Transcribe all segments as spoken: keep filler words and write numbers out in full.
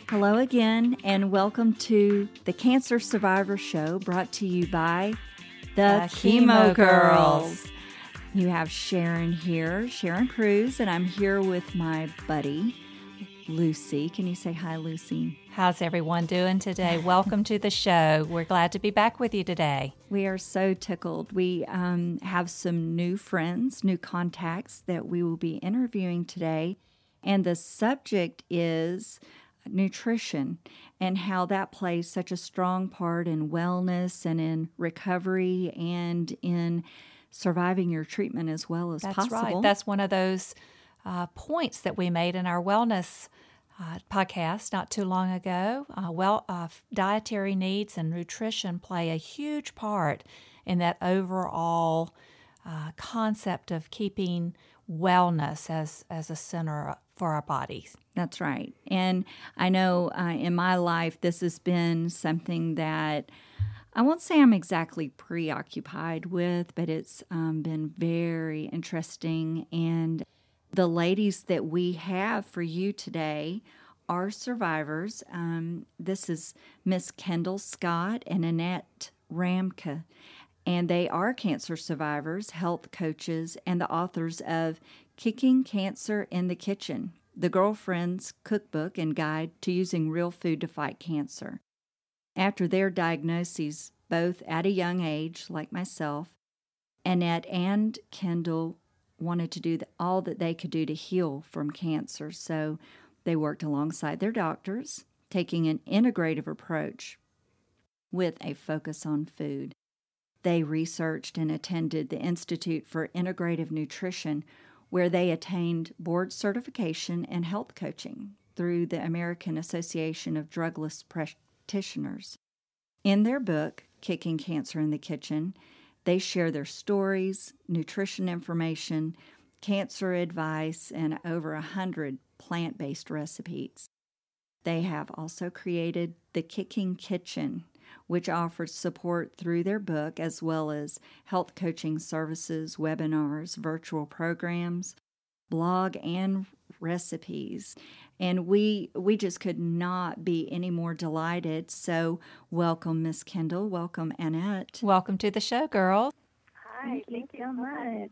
Hello again, and welcome to the Cancer Survivor Show, brought to you by the, the Chemo, Chemo Girls. Girls. You have Sharon here, Sharon Cruz, and I'm here with my buddy, Lucy. Can you say hi, Lucy? How's everyone doing today? Welcome to the show. We're glad to be back with you today. We are so tickled. We um, have some new friends, new contacts that we will be interviewing today, and the subject is nutrition and how that plays such a strong part in wellness and in recovery and in surviving your treatment as well as That's possible. That's right. That's one of those uh, points that we made in our wellness uh, podcast not too long ago. Uh, well, uh, dietary needs and nutrition play a huge part in that overall uh, concept of keeping wellness as, as a center for our bodies. That's right. And I know uh, in my life, this has been something that I won't say I'm exactly preoccupied with, but it's um, been very interesting. And the ladies that we have for you today are survivors. Um, this is Miss Kendall Scott and Annette Ramke. And they are cancer survivors, health coaches, and the authors of Kicking Cancer in the Kitchen, the Girlfriend's Cookbook and Guide to Using Real Food to Fight Cancer. After their diagnoses, both at a young age, like myself, Annette and Kendall wanted to do all that they could do to heal from cancer. So they worked alongside their doctors, taking an integrative approach with a focus on food. They researched and attended the Institute for Integrative Nutrition, where they attained board certification and health coaching through the American Association of Drugless Practitioners. In their book, Kicking Cancer in the Kitchen, they share their stories, nutrition information, cancer advice, and over a hundred plant-based recipes. They have also created the Kicking Kitchen, which offers support through their book as well as health coaching services, webinars, virtual programs, blog, and recipes. And we we just could not be any more delighted. So welcome, Miss Kendall. Welcome, Annette. Welcome to the show, girl. Hi, thank you so much.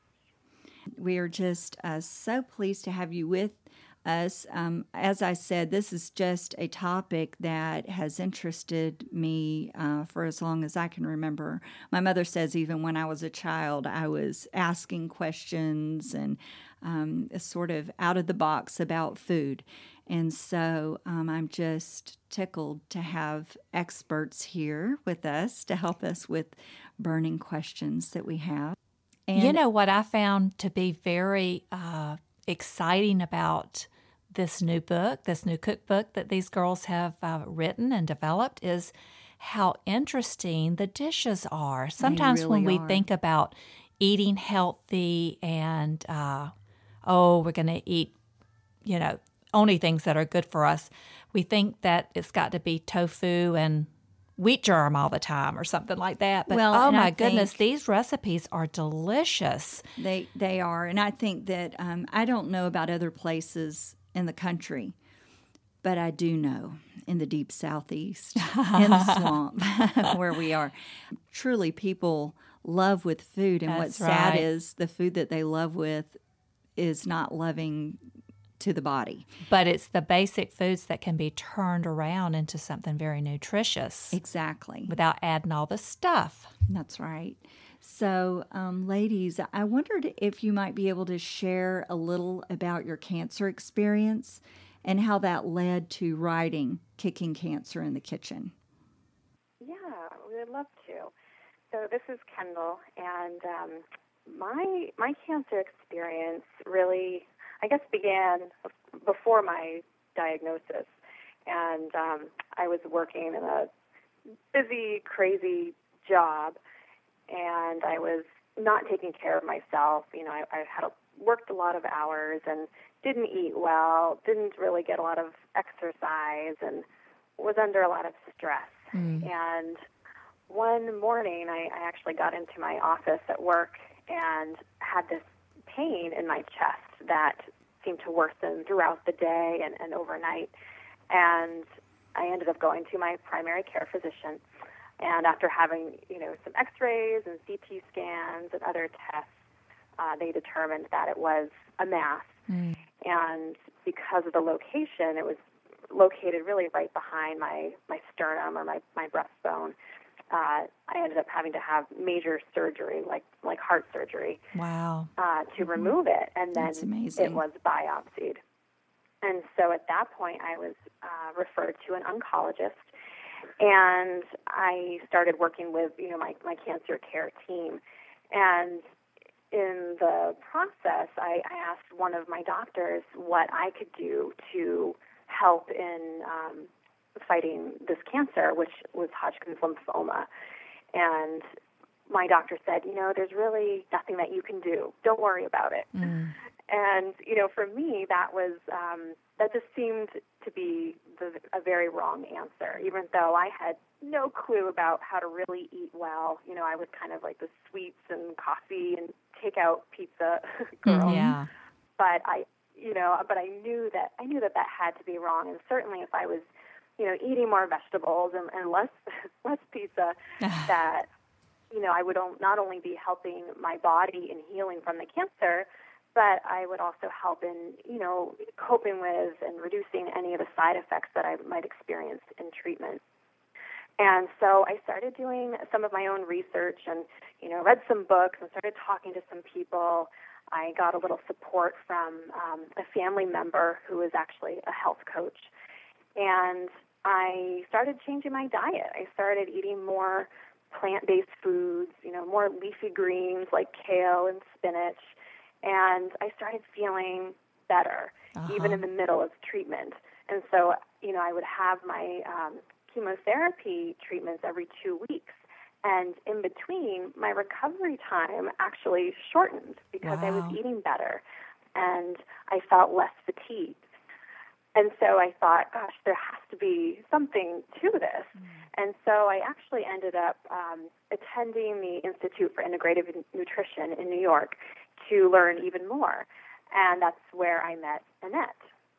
We are just uh, so pleased to have you with us. Um, as I said, this is just a topic that has interested me uh, for as long as I can remember. My mother says even when I was a child, I was asking questions and um, sort of out of the box about food. And so um, I'm just tickled to have experts here with us to help us with burning questions that we have. And you know what I found to be very uh, exciting about this new book, this new cookbook that these girls have uh, written and developed is how interesting the dishes are. Sometimes really when we are. think about eating healthy and, uh, oh, we're going to eat, you know, only things that are good for us, we think that it's got to be tofu and wheat germ all the time or something like that. But well, oh my goodness, these recipes are delicious. They they are. And I think that um, I don't know about other places in the country, but I do know in the deep southeast, in the swamp where we are, truly people love with food. And That's what's sad right. is the food that they love with is not loving to the body. But it's the basic foods that can be turned around into something very nutritious. Exactly. Without adding all the stuff. That's right. So, um, ladies, I wondered if you might be able to share a little about your cancer experience and how that led to writing Kicking Cancer in the Kitchen. Yeah, we would love to. So this is Kendall, and um, my my cancer experience really, I guess, began before my diagnosis. And um, I was working in a busy, crazy job, and I was not taking care of myself. You know, I, I had a, worked a lot of hours and didn't eat well, didn't really get a lot of exercise, and was under a lot of stress. Mm. And one morning, I, I actually got into my office at work and had this pain in my chest that seemed to worsen throughout the day and, and overnight. And I ended up going to my primary care physician. And after having, you know, some x-rays and C T scans and other tests, uh, they determined that it was a mass. Mm. And because of the location, it was located really right behind my, my sternum or my, my breastbone. Uh, I ended up having to have major surgery, like like heart surgery, wow, uh, to remove it, and then it was biopsied. And so at that point, I was uh, referred to an oncologist, and I started working with you know my, my cancer care team. And in the process, I, I asked one of my doctors what I could do to help in um, fighting this cancer, which was Hodgkin's lymphoma. And my doctor said, you know, there's really nothing that you can do. Don't worry about it. Mm. And, you know, for me, that was, um, that just seemed to be the, a very wrong answer, even though I had no clue about how to really eat well. You know, I was kind of like the sweets and coffee and takeout pizza girl. Yeah. But I, you know, but I knew that, I knew that that had to be wrong. And certainly if I was, you know, eating more vegetables and, and less less pizza, that, you know, I would not only be helping my body in healing from the cancer, but I would also help in, you know, coping with and reducing any of the side effects that I might experience in treatment. And so I started doing some of my own research and, you know, read some books and started talking to some people. I got a little support from um, a family member who is actually a health coach. And I started changing my diet. I started eating more plant-based foods, you know, more leafy greens like kale and spinach. And I started feeling better, uh-huh. even in the middle of treatment. And so, you know, I would have my um, chemotherapy treatments every two weeks. And in between, my recovery time actually shortened because wow. I was eating better and I felt less fatigued. And so I thought, gosh, there has to be something to this. Mm. And so I actually ended up um, attending the Institute for Integrative Nutrition in New York to learn even more. And that's where I met Annette.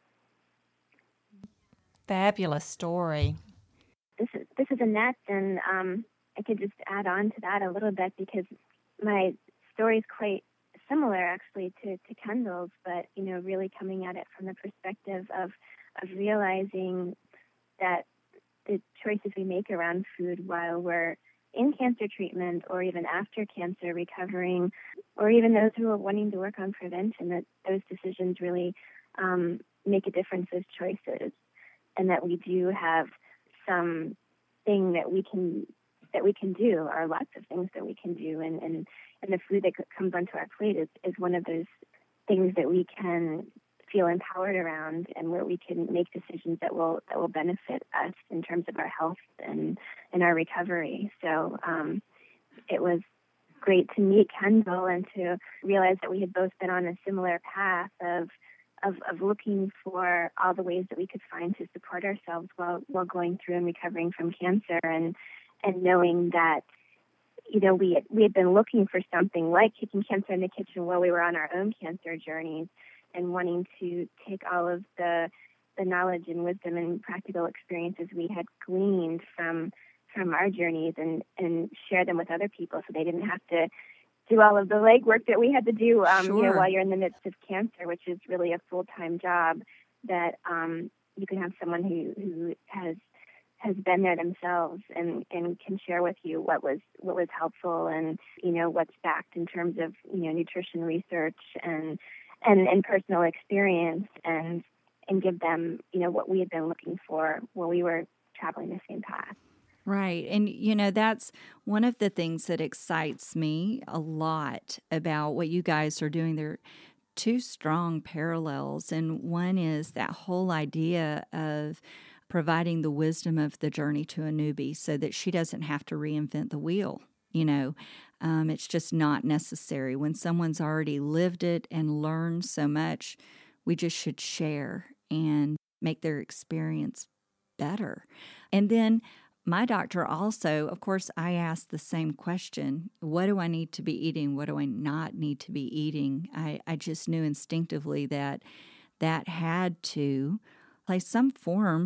Fabulous story. This is, this is Annette, and um, I could just add on to that a little bit because my story is quite similar actually to, to Kendall's, but, you know, really coming at it from the perspective of, of realizing that the choices we make around food while we're in cancer treatment or even after cancer recovering, or even those who are wanting to work on prevention, that those decisions really um, make a difference as choices, and that we do have some thing that we can that we can do, or lots of things that we can do, and, and, and the food that comes onto our plate is, is one of those things that we can feel empowered around, and where we can make decisions that will that will benefit us in terms of our health and, and our recovery. So um, it was great to meet Kendall and to realize that we had both been on a similar path of of, of looking for all the ways that we could find to support ourselves while while going through and recovering from cancer, and and knowing that, you know, we had, we had been looking for something like Kicking Cancer in the Kitchen while we were on our own cancer journeys, and wanting to take all of the the knowledge and wisdom and practical experiences we had gleaned from from our journeys and, and share them with other people so they didn't have to do all of the legwork that we had to do um, sure. you know, while you're in the midst of cancer, which is really a full-time job, that um, you can have someone who, who has has been there themselves and, and can share with you what was what was helpful and, you know, what's backed in terms of, you know, nutrition research and and, and personal experience, and and give them, you know, what we had been looking for when we were traveling the same path. Right. And, you know, that's one of the things that excites me a lot about what you guys are doing. There are two strong parallels. And one is that whole idea of providing the wisdom of the journey to a newbie so that she doesn't have to reinvent the wheel. You know, um, it's just not necessary. When someone's already lived it and learned so much, we just should share and make their experience better. And then my doctor also, of course, I asked the same question. What do I need to be eating? What do I not need to be eating? I, I just knew instinctively that that had to play some form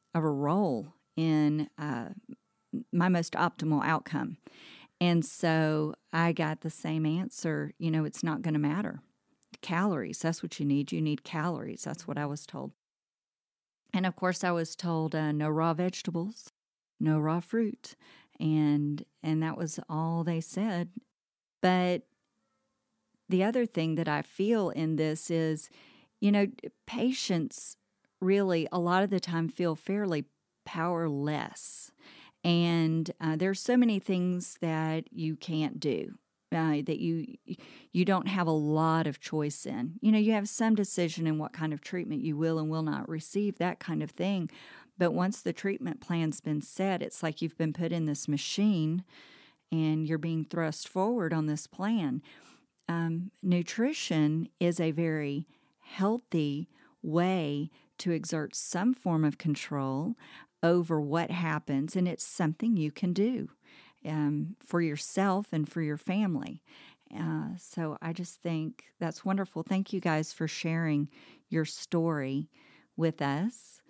of a role in uh, my most optimal outcome. And so I got the same answer, you know, it's not going to matter. Calories, that's what you need. You need calories. That's what I was told. And of course, I was told uh, no raw vegetables, no raw fruit. And and that was all they said. But the other thing that I feel in this is, you know, patients really a lot of the time feel fairly powerless. And uh, there's so many things that you can't do, uh, that you you don't have a lot of choice in. You know, you have some decision in what kind of treatment you will and will not receive, that kind of thing. But once the treatment plan's been set, it's like you've been put in this machine and you're being thrust forward on this plan. Um, nutrition is a very healthy way to exert some form of control over what happens, and it's something you can do um, for yourself and for your family. Uh, so I just think that's wonderful. Thank you guys for sharing your story with us.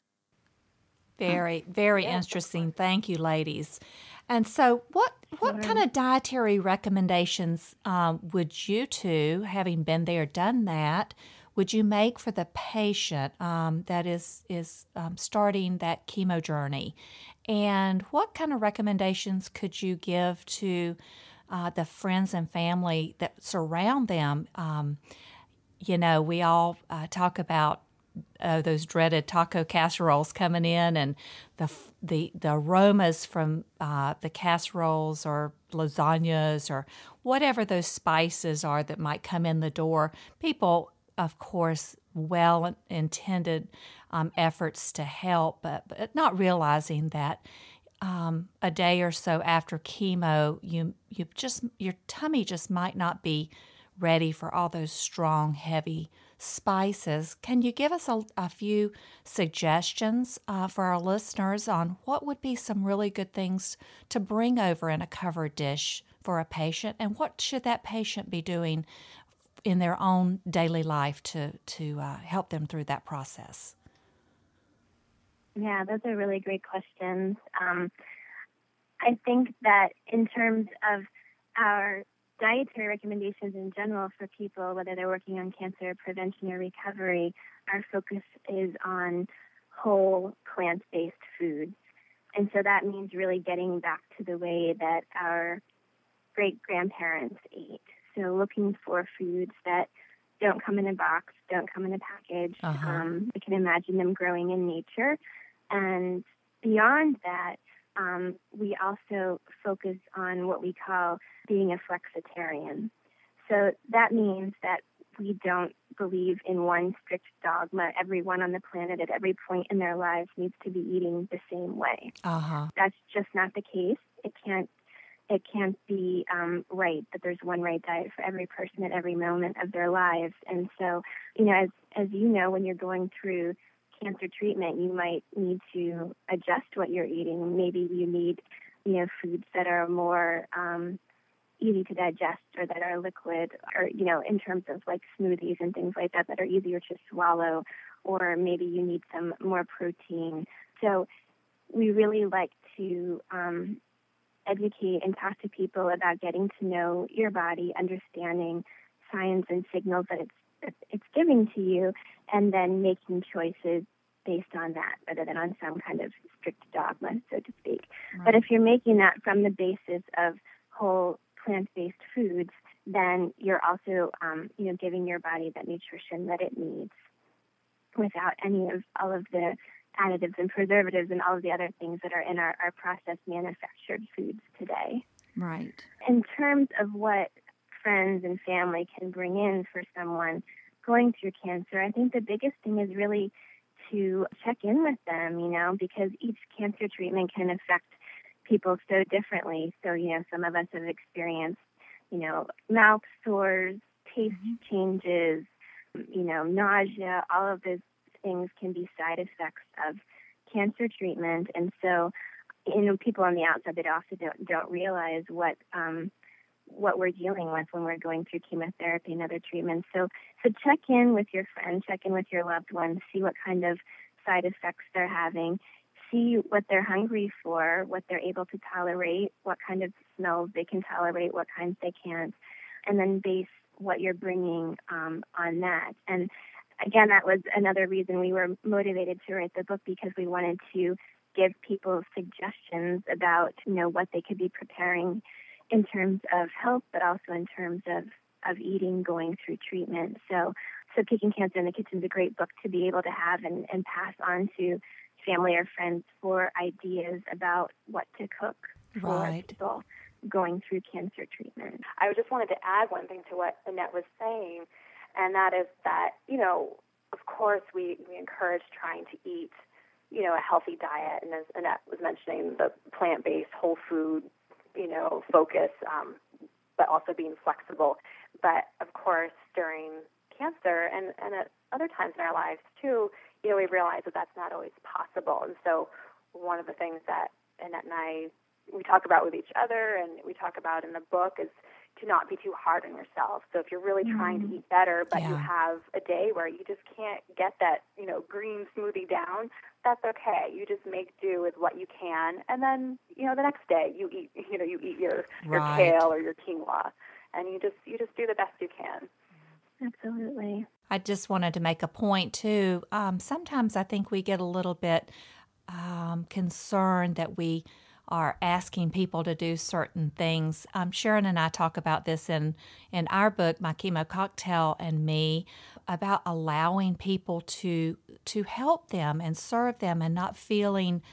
Very, very Yes, interesting. Thank you, ladies. And so, what what kind of dietary recommendations um, would you two, having been there, done that, would you make for the patient um, that is is um, starting that chemo journey? And what kind of recommendations could you give to uh, the friends and family that surround them? Um, you know, we all uh, talk about uh, those dreaded taco casseroles coming in, and the the the aromas from uh, the casseroles or lasagnas or whatever those spices are that might come in the door. People, of course, well-intended um, efforts to help, but, but not realizing that um, a day or so after chemo, you you just your tummy just might not be ready for all those strong, heavy spices. Can you give us a, a few suggestions uh, for our listeners on what would be some really good things to bring over in a covered dish for a patient, and what should that patient be doing in their own daily life to to uh, help them through that process? Yeah, those are really great questions. Um, I think that in terms of our dietary recommendations in general for people, whether they're working on cancer prevention or recovery, our focus is on whole plant-based foods. And so that means really getting back to the way that our great-grandparents ate. So looking for foods that don't come in a box, don't come in a package. Uh-huh. Um, we can imagine them growing in nature. And beyond that, um, we also focus on what we call being a flexitarian. So that means that we don't believe in one strict dogma. Everyone on the planet at every point in their lives needs to be eating the same way. Uh-huh. That's just not the case. It can't it can't be um, right that there's one right diet for every person at every moment of their lives. And so, you know, as as you know, when you're going through cancer treatment, you might need to adjust what you're eating. Maybe you need, you know, foods that are more um, easy to digest or that are liquid, or, you know, in terms of like smoothies and things like that that are easier to swallow, or maybe you need some more protein. So we really like to um, educate and talk to people about getting to know your body, understanding signs and signals that it's it's giving to you, and then making choices based on that rather than on some kind of strict dogma, so to speak. Right. But if you're making that from the basis of whole plant-based foods, then you're also, um, you know, giving your body that nutrition that it needs without any of all of the additives and preservatives and all of the other things that are in our, our processed manufactured foods today. Right. In terms of what friends and family can bring in for someone going through cancer, I think the biggest thing is really to check in with them, you know, because each cancer treatment can affect people so differently. So, you know, some of us have experienced, you know, mouth sores, taste mm-hmm. changes, you know, nausea. All of those things can be side effects of cancer treatment. And so, you know, people on the outside that also don't, don't realize what um, what we're dealing with when we're going through chemotherapy and other treatments. So, so check in with your friend, check in with your loved one, see what kind of side effects they're having, see what they're hungry for, what they're able to tolerate, what kind of smells they can tolerate, what kinds they can't, and then base what you're bringing um, on that. And again, that was another reason we were motivated to write the book, because we wanted to give people suggestions about, you know, what they could be preparing in terms of health, but also in terms of, of eating going through treatment. So, so Kicking Cancer in the Kitchen is a great book to be able to have and, and pass on to family or friends for ideas about what to cook for Right. people going through cancer treatment. I just wanted to add one thing to what Annette was saying, and that is that, you know, of course we, we encourage trying to eat, you know, a healthy diet, and as Annette was mentioning, the plant-based, whole food, you know, focus, um, but also being flexible. But, of course, during cancer and, and at other times in our lives, too, you know, we realize that that's not always possible. And so one of the things that Annette and I, we talk about with each other and we talk about in the book is to not be too hard on yourself. So if you're really mm-hmm. trying to eat better, but yeah. you have a day where you just can't get that, you know, green smoothie down, that's okay. You just make do with what you can. And then, you know, the next day you eat, you know, you eat your, right. your kale or your quinoa, and you just, you just do the best you can. Absolutely. I just wanted to make a point, too. Um, sometimes I think we get a little bit um, concerned that we are asking people to do certain things. Um, Sharon and I talk about this in, in our book, My Chemo Cocktail and Me, about allowing people to to help them and serve them and not feeling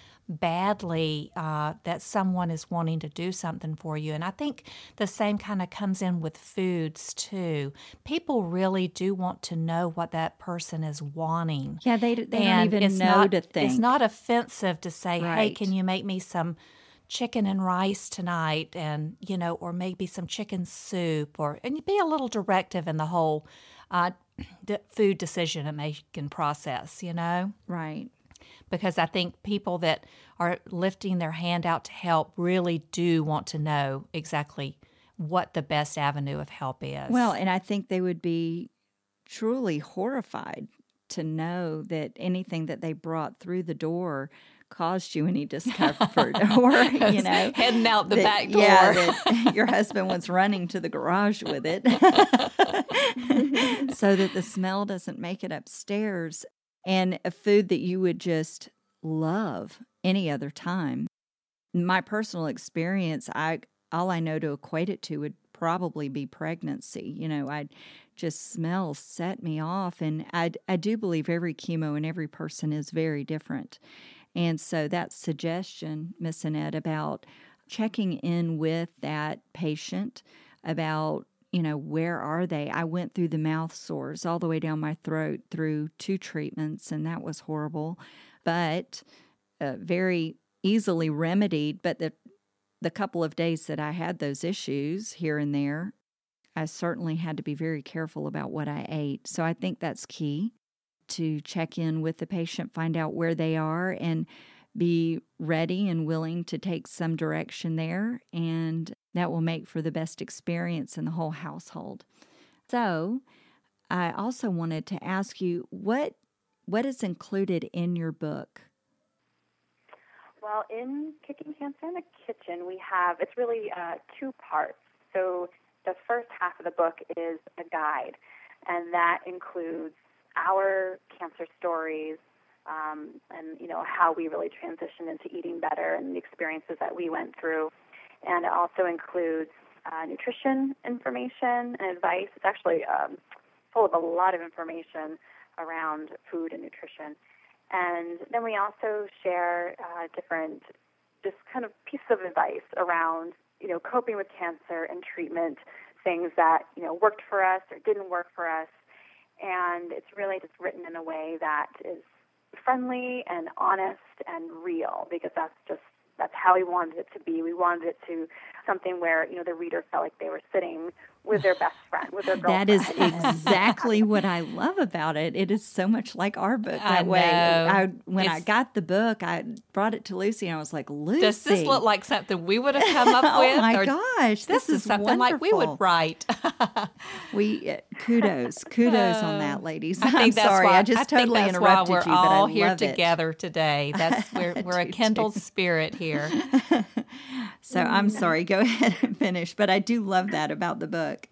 badly uh, that someone is wanting to do something for you. And I think the same kind of comes in with foods, too. People really do want to know what that person is wanting. Yeah, they, they don't and even it's know not, to think. It's not offensive to say, right. hey, can you make me some chicken and rice tonight, and, you know, or maybe some chicken soup, or, and you be a little directive in the whole uh, d- food decision making process, you know? Right. Because I think people that are lifting their hand out to help really do want to know exactly what the best avenue of help is. Well, and I think they would be truly horrified to know that anything that they brought through the door caused you any discomfort, or, you know, heading out the that, back door. Yeah, that your husband was running to the garage with it so that the smell doesn't make it upstairs. And a food that you would just love any other time. My personal experience, I all I know to equate it to would probably be pregnancy. You know, I'd just smell set me off, and I I do believe every chemo and every person is very different. And so that suggestion, Miss Annette, about checking in with that patient about, you know, where are they? I went through the mouth sores all the way down my throat through two treatments, and that was horrible, but uh, very easily remedied. But the the couple of days that I had those issues here and there, I certainly had to be very careful about what I ate. So I think that's key, to check in with the patient, find out where they are, and be ready and willing to take some direction there, and that will make for the best experience in the whole household. So I also wanted to ask you, what what is included in your book? Well, in Kicking Cancer in the Kitchen, we have, it's really uh, two parts. So the first half of the book is a guide, and that includes our cancer stories, um, and, you know, how we really transitioned into eating better and the experiences that we went through. And it also includes uh, nutrition information and advice. It's actually um, full of a lot of information around food and nutrition. And then we also share uh, different, just kind of pieces of advice around, you know, coping with cancer and treatment, things that, you know, worked for us or didn't work for us. And it's really just written in a way that is friendly and honest and real, because that's just, that's how we wanted it to be. We wanted it to something where, you know, the reader felt like they were sitting with their best friend, with their girlfriend. That is exactly what I love about it. It is so much like our book that I way. know. I, when It's- I got the book, I brought it to Lucy, and I was like, Lucy. Does this look like something we would have come up oh with? my Or gosh, This, this, is something like we would wonderful. write. We uh, kudos, kudos on that, ladies. I think I'm that's sorry, why, I just I think totally that's interrupted why we're you, but all I here love it. together today. That's we're we're a do kindled too. spirit here. So I'm sorry. Go ahead and finish, but I do love that about the book.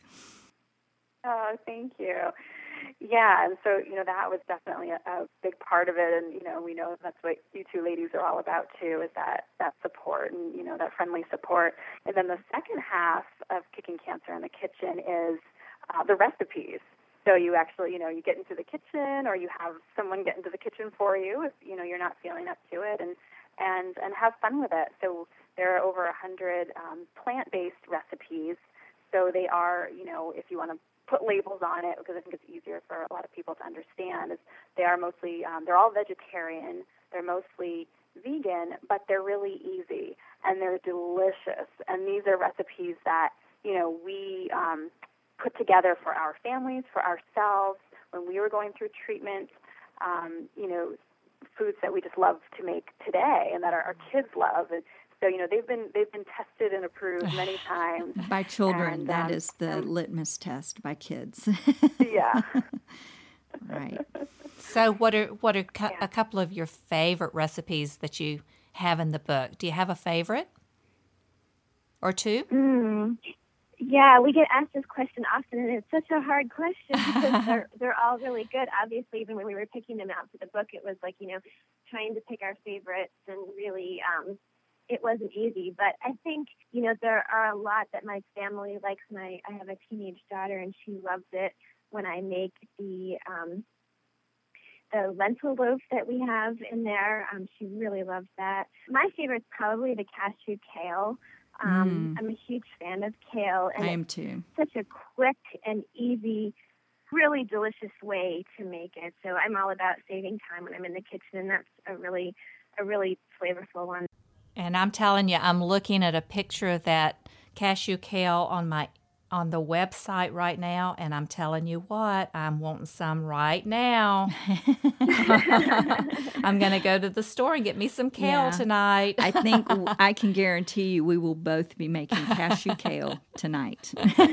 Oh, thank you. Yeah, and so, you know, that was definitely a, a big part of it, and, you know, we know that's what you two ladies are all about, too, is that, that support and, you know, that friendly support. And then the second half of Kicking Cancer in the Kitchen is uh, the recipes. So you actually, you know, you get into the kitchen, or you have someone get into the kitchen for you if, you know, you're not feeling up to it, and, and, and have fun with it. So there are over one hundred um, plant-based recipes. So they are, you know, if you want to put labels on it, because I think it's easier for a lot of people to understand, is they are mostly, um, they're all vegetarian, they're mostly vegan, but they're really easy, and they're delicious. And these are recipes that, you know, we um, put together for our families, for ourselves, when we were going through treatment, um, you know, foods that we just love to make today and that our, our kids love. And so, you know, they've been they've been tested and approved many times. By children, And, that um, is the um, litmus test. By kids. Yeah. Right. So, what are what are cu- Yeah. a couple of your favorite recipes that you have in the book? Do you have a favorite or two? Mm. Yeah, we get asked this question often, and it's such a hard question because they're they're all really good. Obviously, even when we were picking them out for the book, it was like, you know, trying to pick our favorites, and really, um, it wasn't easy. But I think, you know, there are a lot that my family likes. My I have a teenage daughter, and she loves it when I make the um, the lentil loaf that we have in there. Um, she really loves that. My favorite's probably the cashew kale. Um, Mm. I'm a huge fan of kale, and I it's am too. such a quick and easy, really delicious way to make it. So I'm all about saving time when I'm in the kitchen, and that's a really, a really flavorful one. And I'm telling you, I'm looking at a picture of that cashew kale on my on the website right now, and I'm telling you what, I'm wanting some right now. I'm going to go to the store and get me some kale Yeah. tonight. I think w- I can guarantee you we will both be making cashew kale tonight.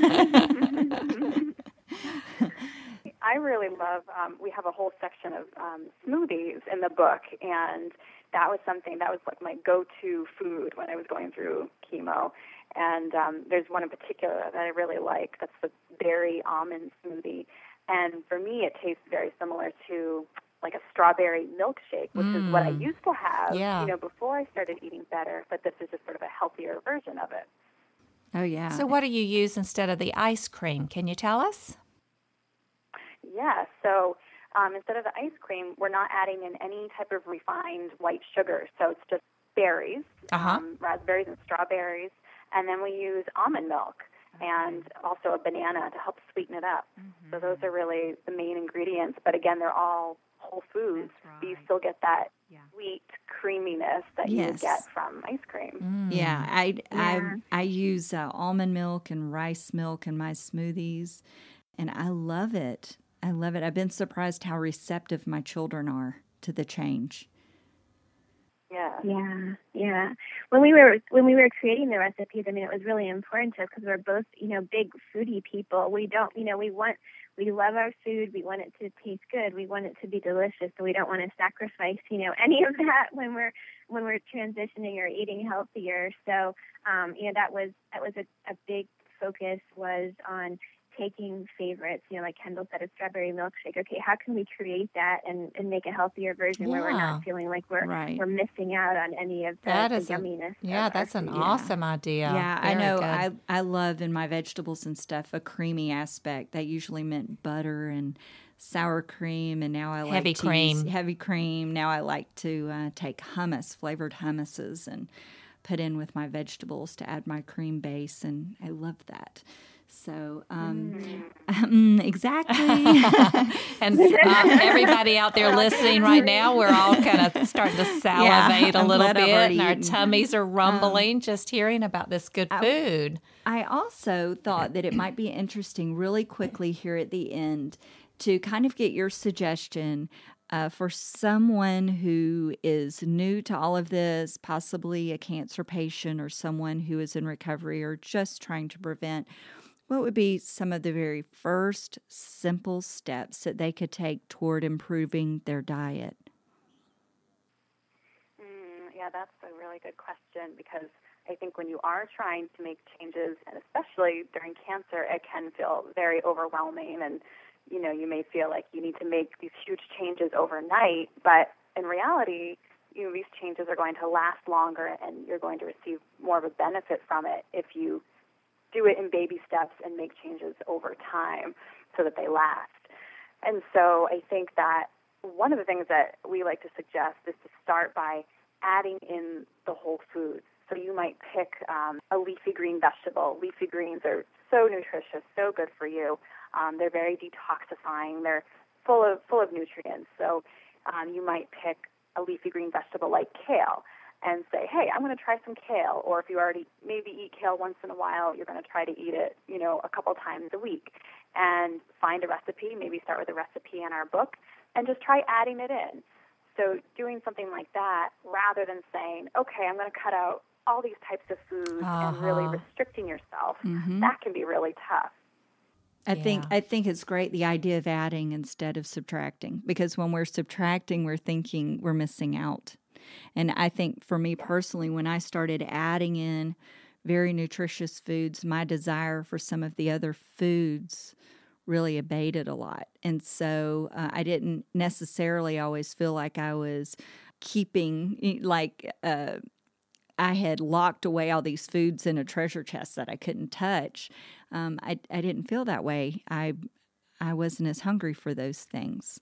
I really love, um, we have a whole section of um, smoothies in the book, and that was something, that was like my go-to food when I was going through chemo. And um, there's one in particular that I really like, that's the berry almond smoothie. And for me, it tastes very similar to like a strawberry milkshake, which is what I used to have, Yeah. you know, before I started eating better, but this is just sort of a healthier version of it. Oh, yeah. So, what do you use instead of the ice cream? Can you tell us? Yeah, so um, instead of the ice cream, we're not adding in any type of refined white sugar. So it's just berries, Uh-huh. um, raspberries and strawberries, and then we use almond milk and also a banana to help sweeten it up. Mm-hmm. So those are really the main ingredients. But again, they're all whole foods. That's So you right. still get that Yeah. sweet creaminess that you would Yes. get from ice cream. Yeah, I, Yeah. I, I use uh, almond milk and rice milk in my smoothies, and I love it. I love it. I've been surprised how receptive my children are to the change. Yeah. Yeah, yeah. When we were when we were creating the recipes, I mean, it was really important to us because we're both, you know, big foodie people. We don't, you know, we want, we love our food. We want it to taste good. We want it to be delicious. So we don't want to sacrifice, you know, any of that when we're when we're transitioning or eating healthier. So, um, you know, that was that was a, a big focus was on taking favorites, you know, like Kendall said, a strawberry milkshake. Okay, how can we create that and, and make a healthier version where we're Yeah. not feeling like we're Right. we're missing out on any of the, That the is a- yumminess. Yeah, of that's our an food. awesome idea. Yeah, I Very know. good. I I love in my vegetables and stuff a creamy aspect. That usually meant butter and sour cream, and now I like Heavy to use cream. heavy cream. Now I like to uh, take hummus, flavored hummuses, and put in with my vegetables to add my cream base, and I love that. So, um, mm. exactly. And uh, everybody out there listening right now, we're all kind of starting to salivate yeah, a little bit, and our eaten. tummies are rumbling um, just hearing about this good food. I, I also thought that it might be interesting really quickly here at the end to kind of get your suggestion uh, for someone who is new to all of this, possibly a cancer patient or someone who is in recovery or just trying to prevent. What would be some of the very first simple steps that they could take toward improving their diet? Mm, yeah, that's a really good question, because I think when you are trying to make changes, and especially during cancer, it can feel very overwhelming, and you know, you may feel like you need to make these huge changes overnight, but in reality, you know, these changes are going to last longer, and you're going to receive more of a benefit from it if you do it in baby steps and make changes over time so that they last. And so I think that one of the things that we like to suggest is to start by adding in the whole foods. So you might pick um, a leafy green vegetable. Leafy greens are so nutritious, so good for you. Um, they're very detoxifying. They're full of full of nutrients. So um, you might pick a leafy green vegetable like kale and say, hey, I'm going to try some kale. Or if you already maybe eat kale once in a while, you're going to try to eat it, you know, a couple times a week. And find a recipe, maybe start with a recipe in our book, and just try adding it in. So doing something like that, rather than saying, okay, I'm going to cut out all these types of foods uh-huh. and really restricting yourself, mm-hmm. that can be really tough. I yeah. think I think it's great, the idea of adding instead of subtracting, because when we're subtracting, we're thinking we're missing out. And I think for me personally, when I started adding in very nutritious foods, my desire for some of the other foods really abated a lot. And so uh, I didn't necessarily always feel like I was keeping, like uh, I had locked away all these foods in a treasure chest that I couldn't touch. Um, I, I didn't feel that way. I I wasn't as hungry for those things.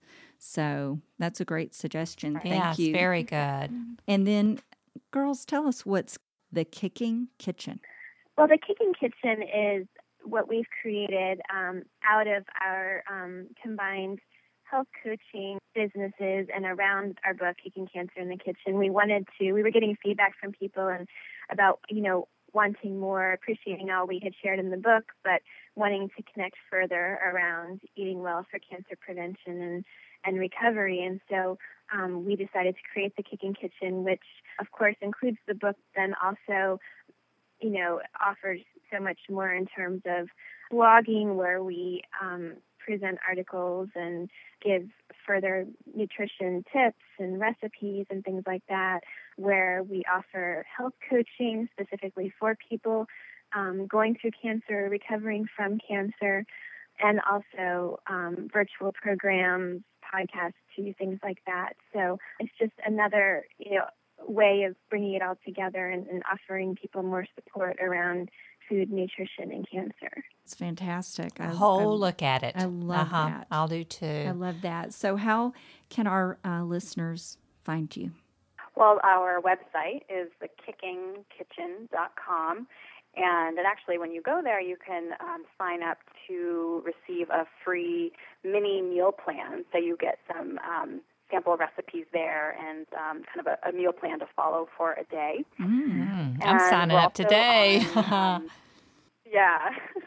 So that's a great suggestion. Thank yes, you. Very good. And then, girls, tell us what's the Kicking Kitchen. Well, the Kicking Kitchen is what we've created um, out of our um, combined health coaching businesses and around our book, Kicking Cancer in the Kitchen. We wanted to, we were getting feedback from people and about, you know, wanting more, appreciating all we had shared in the book, but wanting to connect further around eating well for cancer prevention and, and recovery. And so um, we decided to create the Kicking Kitchen, which of course includes the book, then also, you know, offers so much more in terms of blogging, where we um, present articles and give further nutrition tips and recipes and things like that, where we offer health coaching specifically for people um, going through cancer, recovering from cancer, and also um, virtual programs, podcasts too, things like that. So it's just another, you know, way of bringing it all together and, and offering people more support around food, nutrition, and cancer. It's fantastic. A whole I, look at it. I love uh-huh. that. I'll do too. I love that. So how can our uh, listeners find you? Well, our website is the kicking kitchen dot com. And it actually, when you go there, you can um, sign up to receive a free mini meal plan. So you get some um, sample recipes there and um, kind of a, a meal plan to follow for a day. Mm, I'm signing up today. On, um, yeah.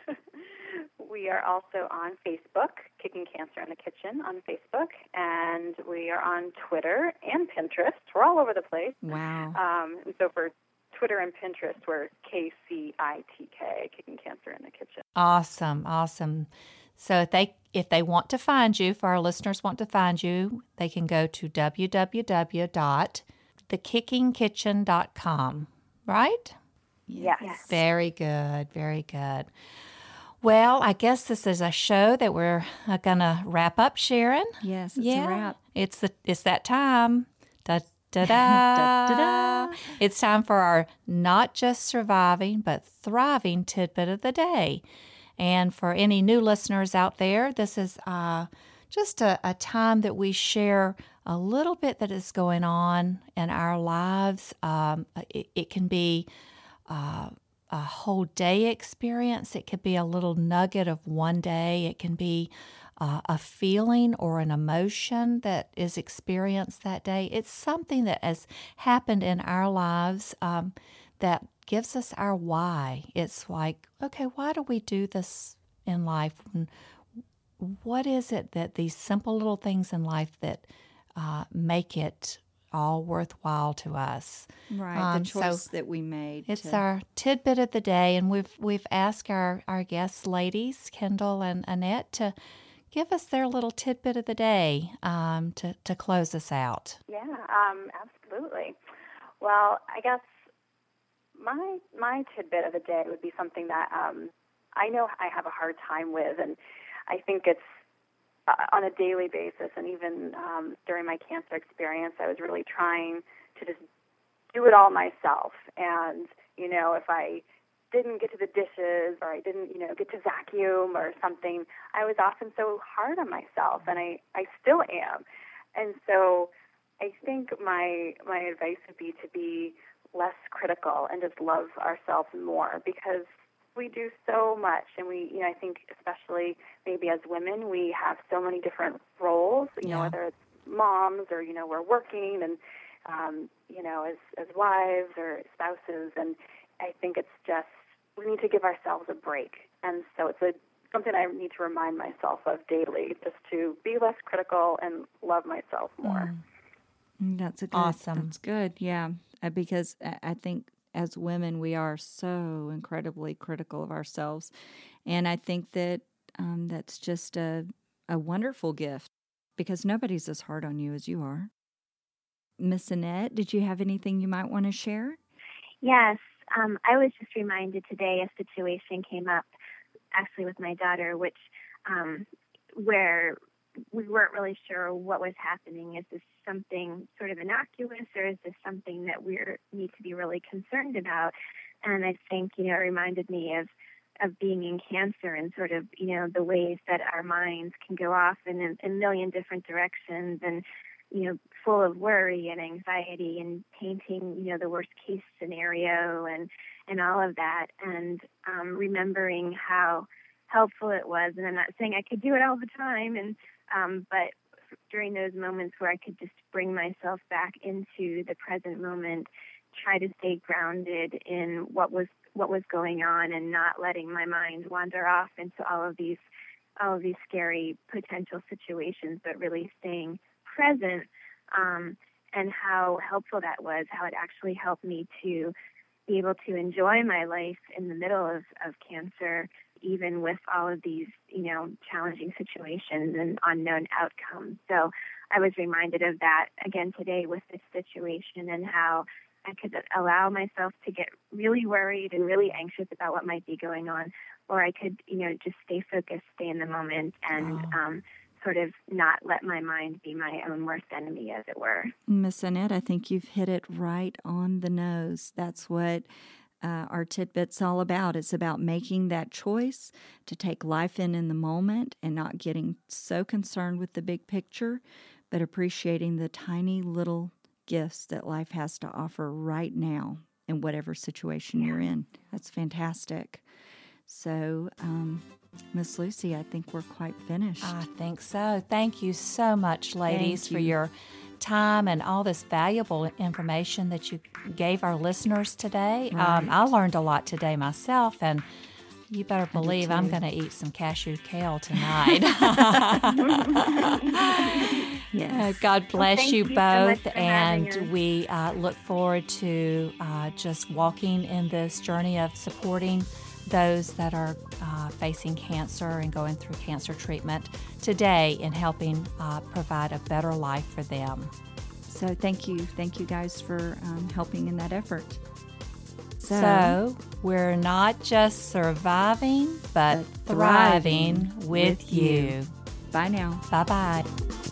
We are also on Facebook, Kicking Cancer in the Kitchen on Facebook, and we are on Twitter and Pinterest. We're all over the place. Wow. Um, and so for Twitter and Pinterest, we're K C I T K, Kicking Cancer in the Kitchen. Awesome, awesome. So if they if they want to find you, if our listeners want to find you, they can go to w w w dot the kicking kitchen dot com, right? Yes. Yes. Very good, very good. Well, I guess this is a show that we're uh, going to wrap up, Sharon. Yes, it's yeah. a wrap. It's, the, it's that time. Da, da, da. da, da. It's time for our not just surviving, but thriving tidbit of the day. And for any new listeners out there, this is uh, just a, a time that we share a little bit that is going on in our lives. Um, it, it can be uh, a whole day experience. It could be a little nugget of one day. It can be uh, a feeling or an emotion that is experienced that day. It's something that has happened in our lives um, that gives us our why. It's like, okay, why do we do this in life? What is it that these simple little things in life that uh, make it all worthwhile to us? Right, Um, the choice so that we made. It's to- our tidbit of the day, and we've we've asked our, our guest ladies, Kendall and Annette, to give us their little tidbit of the day um, to, to close us out. Yeah, um, absolutely. Well, I guess my my tidbit of the day would be something that um, I know I have a hard time with, and I think it's uh, on a daily basis, and even um, during my cancer experience, I was really trying to just do it all myself. And, you know, if I didn't get to the dishes or I didn't, you know, get to vacuum or something, I was often so hard on myself, and I, I still am. And so I think my my advice would be to be less critical and just love ourselves more, because we do so much, and we, you know, I think especially maybe as women, we have so many different roles, you know, Yeah. whether it's moms or, you know, we're working and, um, you know, as, as wives or spouses, and I think it's just, we need to give ourselves a break. And so it's a something I need to remind myself of daily, just to be less critical and love myself more. Mm, That's a good, Awesome. That's good, yeah. Uh, Because I I think as women, we are so incredibly critical of ourselves, and I think that um, that's just a a wonderful gift, because nobody's as hard on you as you are. Miss Annette, did you have anything you might want to share? Yes, um, I was just reminded today a situation came up actually with my daughter, which um, where we weren't really sure what was happening. Is this something sort of innocuous, or is this something that we need to be really concerned about? And I think, you know, it reminded me of of being in cancer and sort of, you know, the ways that our minds can go off in a, a million different directions, and, you know, full of worry and anxiety and painting, you know, the worst case scenario and, and all of that. And um, remembering how helpful it was. And I'm not saying I could do it all the time, and um, but during those moments where I could just bring myself back into the present moment, try to stay grounded in what was what was going on, and not letting my mind wander off into all of these all of these scary potential situations, but really staying present, um, and how helpful that was, how it actually helped me to be able to enjoy my life in the middle of, of cancer, even with all of these, you know, challenging situations and unknown outcomes. So I was reminded of that again today with this situation, and how I could allow myself to get really worried and really anxious about what might be going on, or I could, you know, just stay focused, stay in the moment, and Oh. um, sort of not let my mind be my own worst enemy, as it were. Miss Annette, I think you've hit it right on the nose. That's what uh, our tidbit's all about. It's about making that choice to take life in in the moment and not getting so concerned with the big picture, but appreciating the tiny little gifts that life has to offer right now in whatever situation you're in. That's fantastic. So, um, Miss Lucy, I think we're quite finished. I think so. Thank you so much, ladies, Thank for you. your time and all this valuable information that you gave our listeners today. Um, I learned a lot today myself, and you better believe I'm too. going to eat some cashew kale tonight. Yes. Uh, God bless thank you you so much both, for having and us. we uh, look forward to uh, just walking in this journey of supporting those that are uh, facing cancer and going through cancer treatment today, and helping uh, provide a better life for them. So thank you. Thank you guys for um, helping in that effort. So, So we're not just surviving, but, But thriving, thriving with with you. you. bye now. Bye bye.